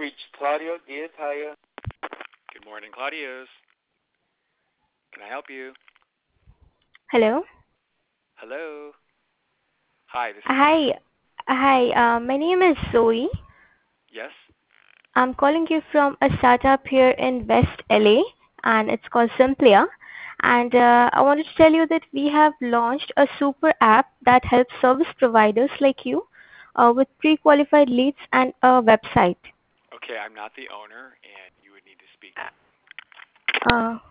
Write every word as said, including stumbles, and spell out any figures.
reached Claudio Diataya. Good morning, Claudius. Can I help you? Hello. Hello. Hi, this is. Hi. Hi. Uh, my name is Zoe. Yes. I'm calling you from a startup here in West L A, and it's called Simplia. And uh, I wanted to tell you that we have launched a super app that helps service providers like you uh, with pre-qualified leads and a website. Okay, I'm not the owner, and you would need to speak. Uh,